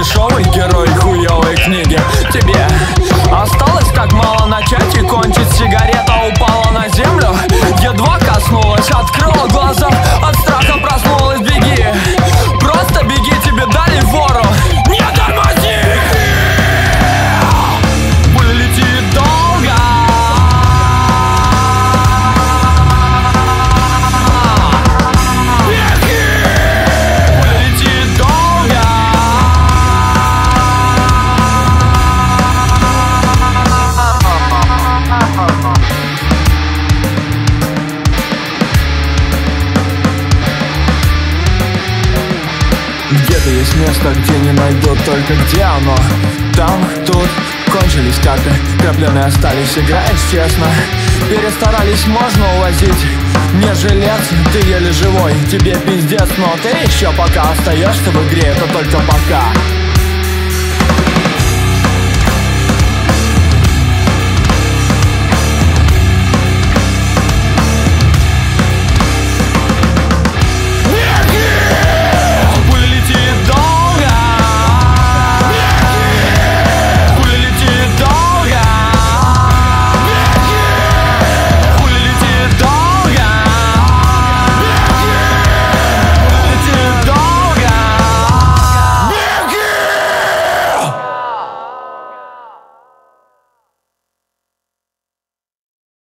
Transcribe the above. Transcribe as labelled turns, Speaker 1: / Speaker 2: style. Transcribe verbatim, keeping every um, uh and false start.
Speaker 1: дешевый герой хуёвой книги. Тебе осталось так мало начать и кончить. Сигарета упала на землю, едва коснулась, открыла глаза, от страха проснулась. Беги, просто беги, тебе дали вору. Не тормози! Пуля летит долго. Где-то есть место, где не найдут, только где оно? Там, тут, кончились карты, крапленые остались, играешь честно. Перестарались, можно увозить. Не жилец, ты еле живой, тебе пиздец, но ты еще пока остаешься в игре, это только пока.